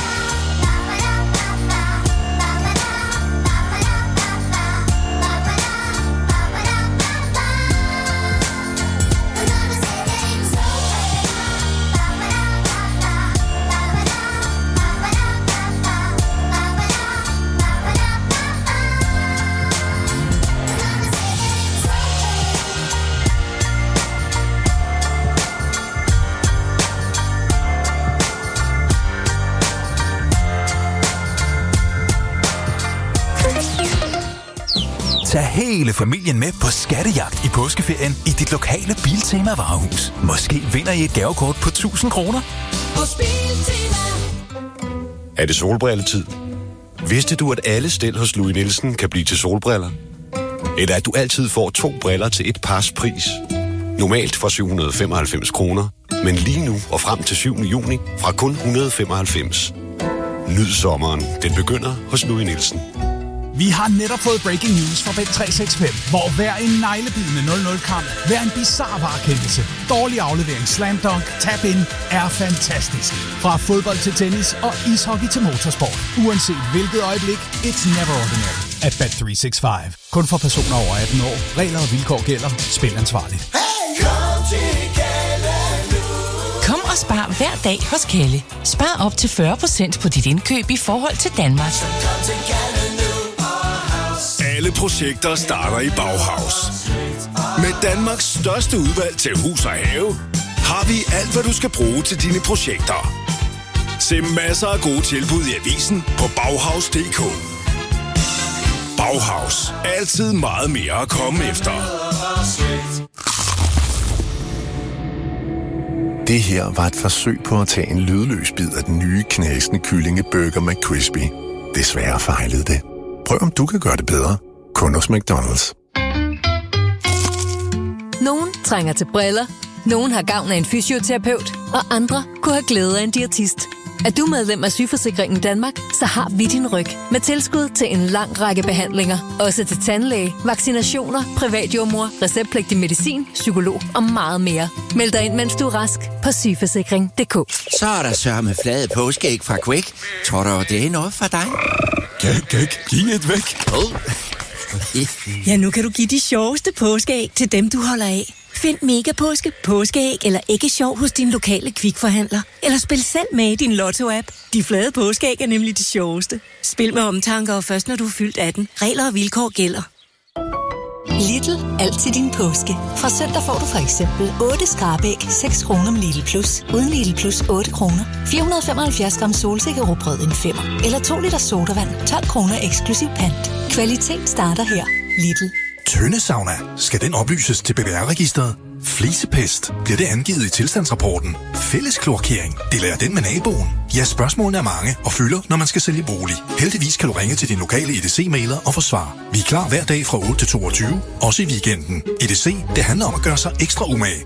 Tag hele familien med på skattejagt i påskeferien i dit lokale Biltema varehus. Måske vinder I et gavekort på 1000 kroner. Hos Biltema. Er det solbrilletid? Vidste du, at alle stel hos Louis Nielsen kan blive til solbriller? Eller at du altid får 2 briller til et pars pris? Normalt for 795 kroner, men lige nu og frem til 7. juni fra kun 195. Nyd sommeren. Den begynder hos Louis Nielsen. Vi har netop fået breaking news fra Bet365, hvor hver en neglebidende 0-0-kamp, hver en bizarre varekendelse, dårlig aflevering, slam dunk, tap-in er fantastisk. Fra fodbold til tennis og ishockey til motorsport. Uanset hvilket øjeblik, it's never ordinary at Bet365. Kun for personer over 18 år. Regler og vilkår gælder. Spil ansvarligt. Kom og spar hver dag hos Kalle. Spar op til 40% på dit indkøb i forhold til Danmark. Alle projekter starter i Bauhaus. Med Danmarks største udvalg til hus og have, har vi alt, hvad du skal bruge til dine projekter. Se masser af gode tilbud i avisen på Bauhaus.dk. Bauhaus. Altid meget mere at komme efter. Det her var et forsøg på at tage en lydløs bid af den nye knasende kyllingeburger McCrispy. Desværre fejlede det. Prøv om du kan gøre det bedre. Kun hos McDonald's. Nogen trænger til briller. Nogen har gavn af en fysioterapeut. Og andre kunne have glæde af en diætist. Er du medlem af Sygeforsikringen Danmark, så har vi din ryg. Med tilskud til en lang række behandlinger. Også til tandlæge, vaccinationer, privatjordmor, receptpligtig medicin, psykolog og meget mere. Meld dig ind, mens du er rask på sygeforsikring.dk. Så er der sørme flade påskeæg fra Quick. Tror du, det er noget for dig? Giv et væk. Ja, nu kan du give de sjoveste påskeæg til dem, du holder af. Find Mega Påske, påskeæg eller ikke sjov hos din lokale Kvikforhandler. Eller spil selv med i din Lotto-app. De flade påskeæg er nemlig de sjoveste. Spil med omtanke og først når du er fyldt 18. Regler og vilkår gælder. Lidl. Altid din påske. Fra søndag får du for eksempel 8 skrabæg, 6 kroner med Lidl Plus. Uden Lidl Plus 8 kroner. 475 gram solsikkerrugbrød en 5'er. Eller 2 liter sodavand, 12 kroner eksklusiv pant. Kvalitet starter her. Lidl. Tøndesauna. Skal den oplyses til BBR-registeret? Flisepest. Bliver det angivet i tilstandsrapporten? Fælleskloakering. Deler jeg den med naboen? Ja, spørgsmålene er mange og fylder, når man skal sælge bolig. Heldigvis kan du ringe til din lokale EDC-mailer og få svar. Vi er klar hver dag fra 8 til 22, også i weekenden. EDC, det handler om at gøre sig ekstra umage.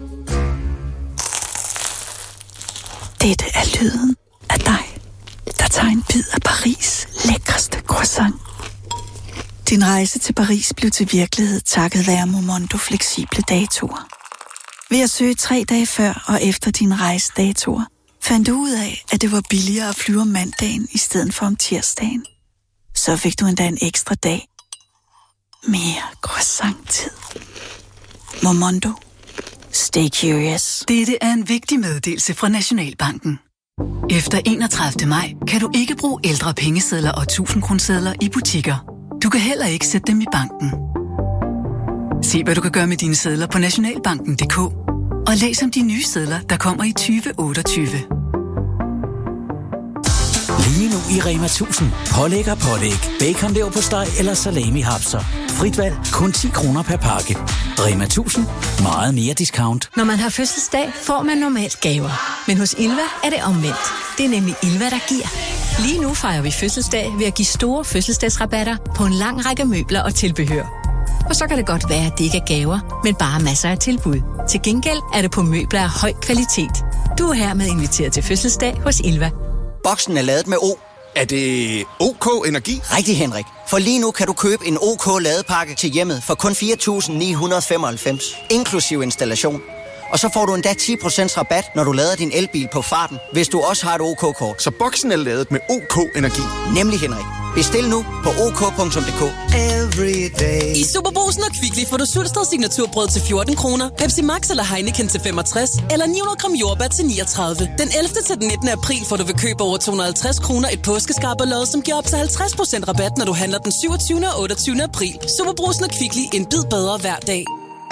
Dette er lyden af dig, der tager en bid af Paris' lækreste croissant. Din rejse til Paris blev til virkelighed takket være Momondo fleksible datoer. Ved at søge 3 dage før og efter din rejsedatoer, fandt du ud af, at det var billigere at flyve om mandagen i stedet for om tirsdagen. Så fik du endda en ekstra dag. Mere croissant-tid. Momondo. Stay curious. Dette er en vigtig meddelelse fra Nationalbanken. Efter 31. maj kan du ikke bruge ældre pengesedler og 1000-kronesedler i butikker. Du kan heller ikke sætte dem i banken. Se, hvad du kan gøre med dine sedler på nationalbanken.dk og læs om de nye sedler, der kommer i 2028. Lige nu i Rema 1000. Pålæg og pålæg. Bacon leverpostej eller salami hapser. Frit valg. Kun 10 kroner per pakke. Rema 1000. Meget mere discount. Når man har fødselsdag, får man normalt gaver. Men hos Ilva er det omvendt. Det er nemlig Ilva, der giver. Lige nu fejrer vi fødselsdag ved at give store fødselsdagsrabatter på en lang række møbler og tilbehør. Og så kan det godt være, at det ikke er gaver, men bare masser af tilbud. Til gengæld er det på møbler af høj kvalitet. Du er hermed inviteret til fødselsdag hos Ilva. Boksen er ladet med O. Er det OK Energi? Rigtig, Henrik. For lige nu kan du købe en OK ladepakke til hjemmet for kun 4.995, inklusiv installation. Og så får du endda 10% rabat, når du lader din elbil på farten, hvis du også har et OK-kort. Så boksen er ladet med OK Energi? Nemlig, Henrik. Bestil nu på ok.dk. I Superbrugsen og Kvickly får du Sulsted signaturbrød til 14 kroner, Pepsi Max eller Heineken til 65, eller 900 gram jordbær til 39. Den 11. til den 19. april får du ved køb over 250 kroner et påskeskarperlod, som giver op til 50% rabat, når du handler den 27. og 28. april. Superbrugsen og Kvickly, en bid bedre hver dag.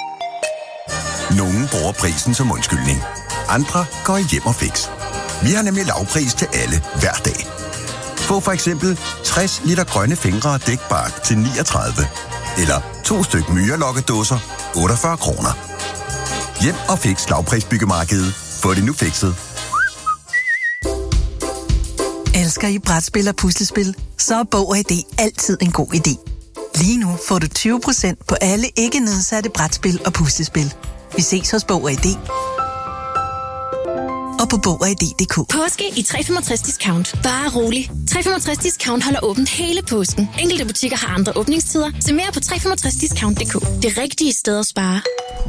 Nogle bruger prisen som undskyldning. Andre går hjem og fix. Vi har nemlig lavpris til alle hver dag. Få for eksempel 60 liter grønne fingre og dækbark til 39. Eller 2 styk myrelokkedåser, 48 kroner. Hjem og fix lavprisbyggemarkedet. Få det nu fikset. Elsker I brætspil og puslespil? Så er Bog & ID altid en god idé. Lige nu får du 20% på alle ikke nedsatte brætspil og puslespil. Vi ses hos Bog & ID. Og på BogID.dk. Påske i 365 discount. Bare rolig. 365 discount holder åbent hele påsken. Enkelte butikker har andre åbningstider. Se mere på 365discount.dk. Det rigtige sted at spare.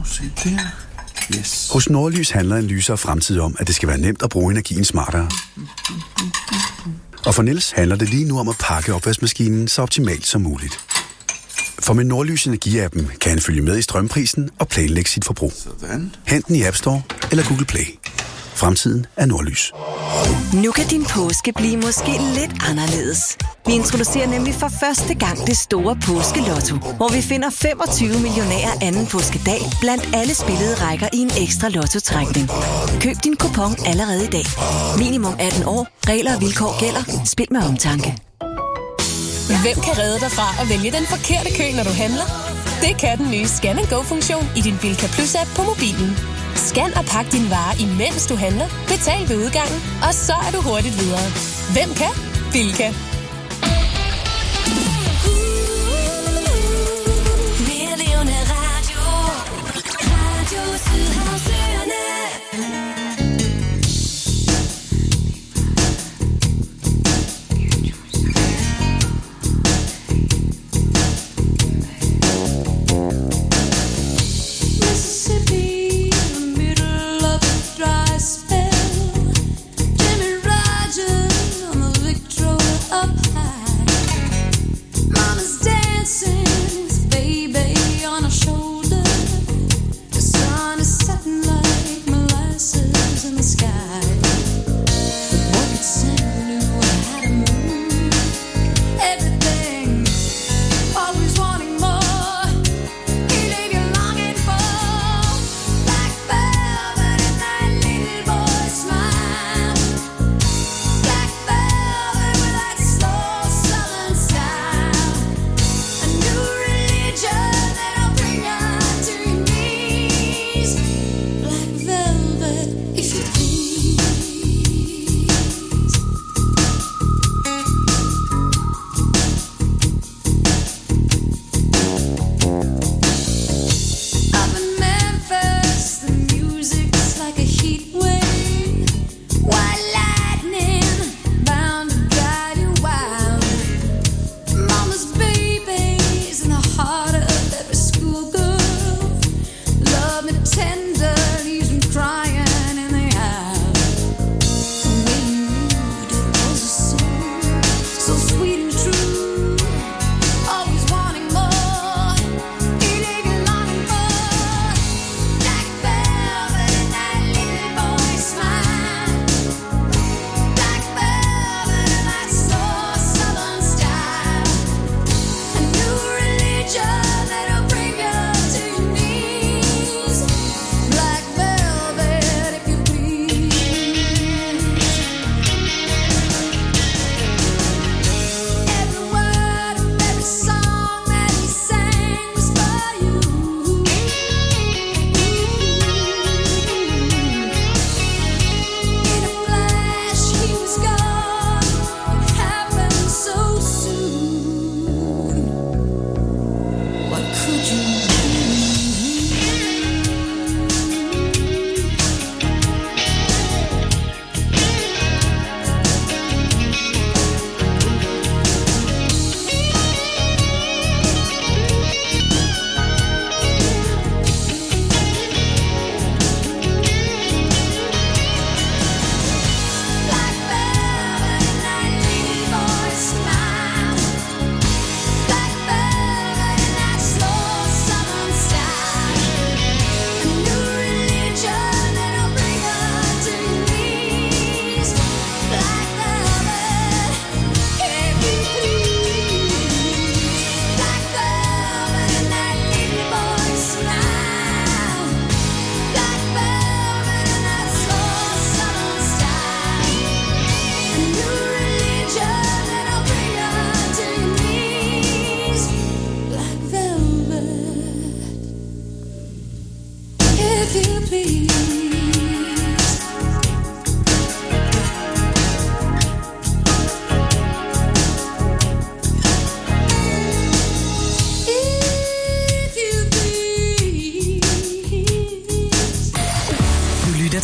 Yes. Hos Nordlys handler en lysere fremtid om, at det skal være nemt at bruge energien smartere. Og for Niels handler det lige nu om at pakke opvaskemaskinen så optimalt som muligt. For med Nordlys Energi-appen kan han følge med i strømprisen og planlægge sit forbrug. Sådan. Hent den i App Store eller Google Play. Fremtiden er Nordlys. Nu kan din påske blive måske lidt anderledes. Vi introducerer nemlig for første gang det store påskelotto, hvor vi finder 25 millionærer anden påskedag blandt alle spillede rækker i en ekstra lottotrækning. Køb din kupon allerede i dag. Minimum 18 år. Regler og vilkår gælder. Spil med omtanke. Hvem kan redde dig fra at vælge den forkerte kø, når du handler? Det kan den nye Scan & Go-funktion i din Bilka Plus-app på mobilen. Scan og pak dine varer, imens du handler. Betal ved udgangen, og så er du hurtigt videre. Hvem kan? Bilka.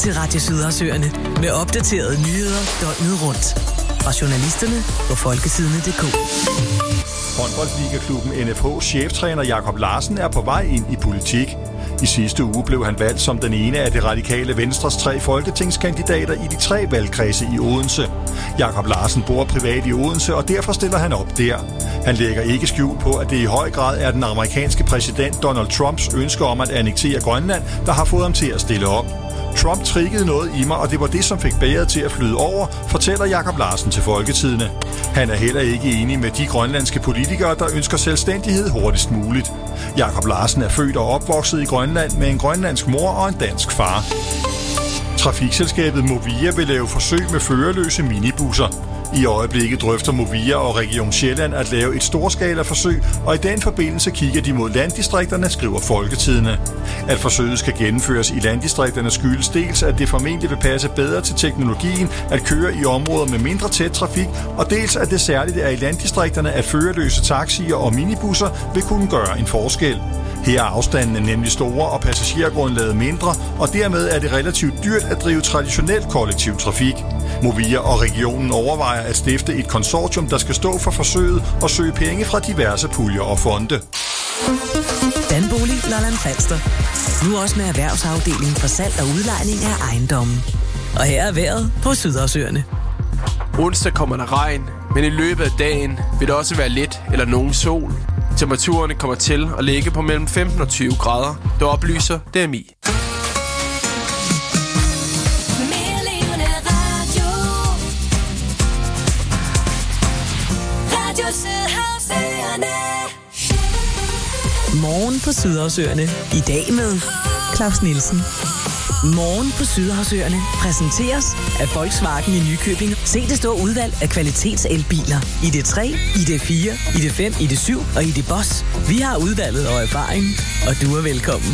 til Radio Sydersøerne med opdaterede nyheder døgnet rundt. Fra journalisterne på folketidene.dk. Håndboldligaklubben NFH cheftræner Jakob Larsen er på vej ind i politik. I sidste uge blev han valgt som den ene af det radikale Venstres 3 folketingskandidater i de 3 valgkredse i Odense. Jakob Larsen bor privat i Odense, og derfor stiller han op der. Han lægger ikke skjul på, at det i høj grad er den amerikanske præsident Donald Trumps ønske om at annektere Grønland, der har fået ham til at stille op. Trump triggede noget i mig, og det var det, som fik bæret til at flyde over, fortæller Jakob Larsen til Folketidene. Han er heller ikke enig med de grønlandske politikere, der ønsker selvstændighed hurtigst muligt. Jakob Larsen er født og opvokset i Grønland med en grønlandsk mor og en dansk far. Trafikselskabet Movia vil lave forsøg med førerløse minibusser. I øjeblikket drøfter Movia og Region Sjælland at lave et storskala forsøg, og i den forbindelse kigger de mod landdistrikterne, skriver Folketidene. At forsøget skal gennemføres i landdistrikterne skyldes dels, at det formentlig vil passe bedre til teknologien at køre i områder med mindre tæt trafik, og dels at det særligt er i landdistrikterne, at førerløse taxier og minibusser vil kunne gøre en forskel. Her er afstandene nemlig store og passagergrundlaget mindre, og dermed er det relativt dyrt at drive traditionel kollektiv trafik. Movia og regionen overvejer at stifte et konsortium, der skal stå for forsøget og søge penge fra diverse puljer og fonde. Danbolig Lolland Falster. Nu også med erhvervsafdelingen for salg og udlejning af ejendommen. Og her er vejret på Sydersøerne. Onsdag kommer der regn, men i løbet af dagen vil der også være lidt eller nogen sol. Temperaturerne kommer til at ligge på mellem 15 og 20 grader. Det oplyser DMI. Morgen på Sydersøerne. I dag med Claus Nielsen. Morgen på Sydersøerne præsenteres af Volkswagen i Nykøbing. Se det store udvalg af kvalitetselbiler. ID3, ID4, ID5, ID7 og ID Boss. Vi har udvalget og erfaring, og du er velkommen.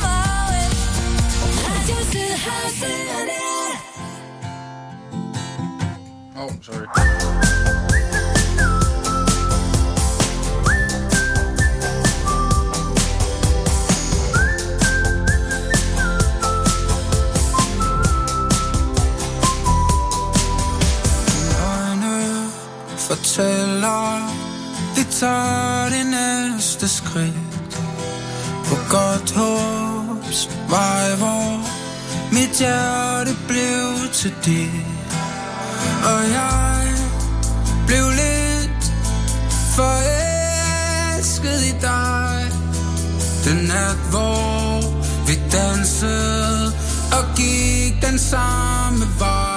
Sorry. Fortæller, vi tager det næste skridt på godt håbs vej, hvor mit hjerte blev til dit, og jeg blev lidt forelsket i dig. Den nat, hvor vi dansede og gik den samme vej.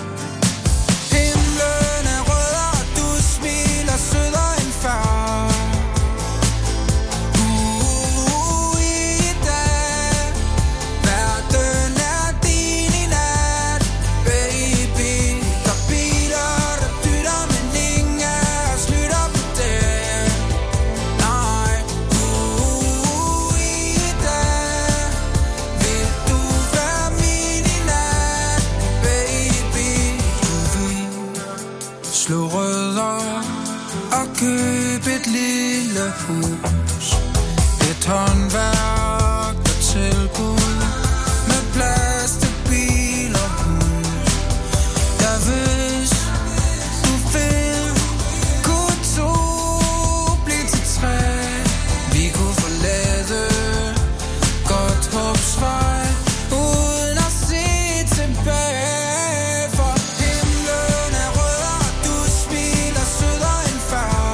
Hus. Et håndværk og tilbud med plads til bil og hus. Jeg vidste, du vil kunne to blive til 3. Vi kunne forlade godt håbsvej uden at se tilbage. For himlen er rød, og du smiler sødere end før.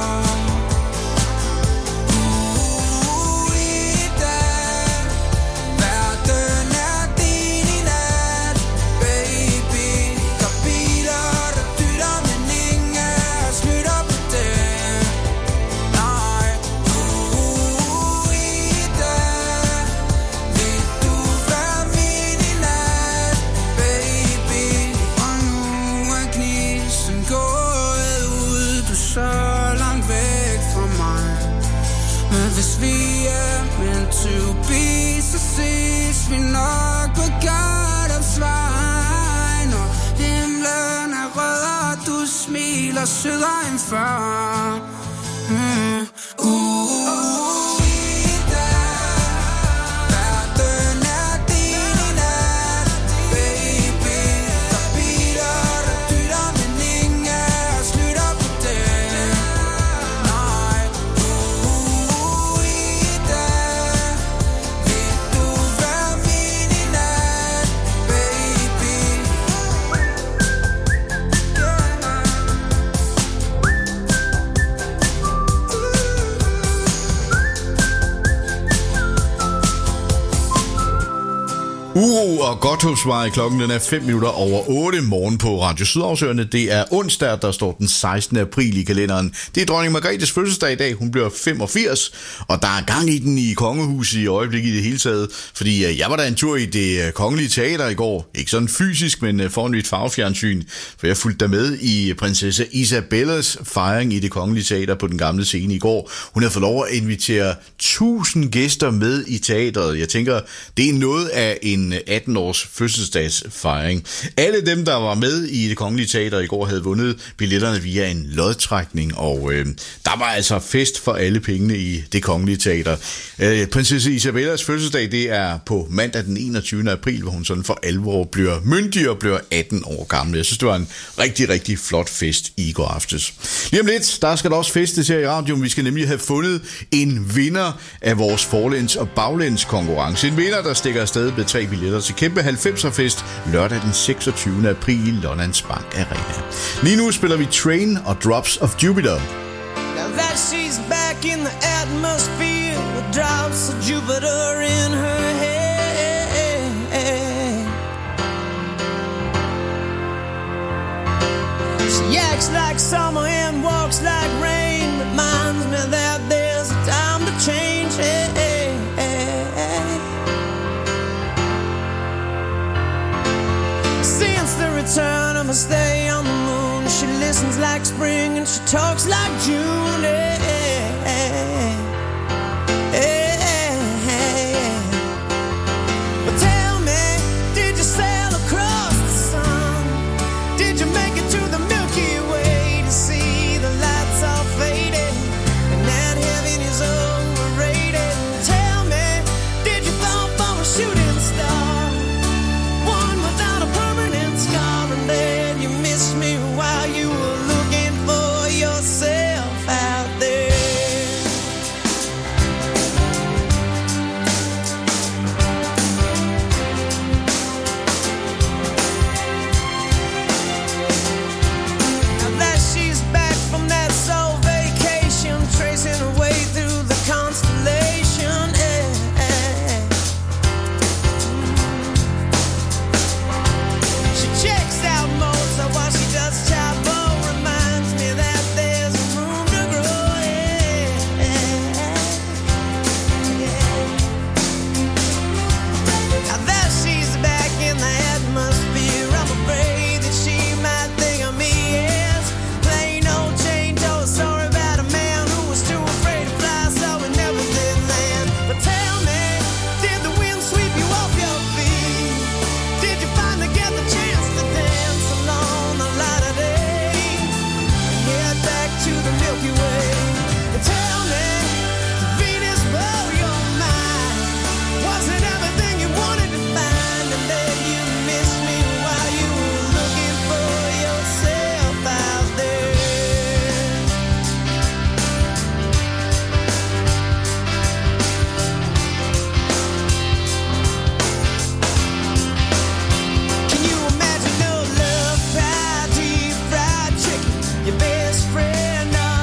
Vi nok på godt opsvej, når himlen er rød, og du smiler sødere end før. Verden er din i nat, baby. og Godthåbsvej. Klokken den er 5 minutter over 8 morgen på Radio Sydhavsøerne. Det er onsdag, der står den 16. april i kalenderen. Det er dronning Margrethes fødselsdag i dag. Hun bliver 85, og der er gang i den i kongehuset i øjeblikket i det hele taget. Fordi jeg var der en tur i det kongelige teater i går. Ikke sådan fysisk, men foran mit farvefjernsyn. For jeg fulgte der med i prinsesse Isabellas fejring i det kongelige teater på den gamle scene i går. Hun havde fået lov at invitere 1000 gæster med i teateret. Jeg tænker, det er noget af en 18-års fødselsdagsfejring. Alle dem, der var med i det kongelige teater i går, havde vundet billetterne via en lodtrækning, og der var altså fest for alle pengene i det kongelige teater. Prinsesse Isabellas fødselsdag, det er på mandag den 21. april, hvor hun sådan for alvor bliver myndig og bliver 18 år gammel. Jeg synes, det var en rigtig, rigtig flot fest i går aftes. Lige om lidt, der skal der også festes her i radioen. Vi skal nemlig have fundet en vinder af vores forlæns- og baglæns konkurrence. En vinder, der stikker afsted med 3 billetter til kæmpe 90'er-fest lørdag den 26. april i Londons Bank Arena. Lige nu spiller vi Train og Drops of Jupiter. Now that she's back in the atmosphere with drops of Jupiter in her head. She acts like summer and walks like rain, reminds me that there's a time to change. Since the return of her stay on the moon, she listens like spring and she talks like June.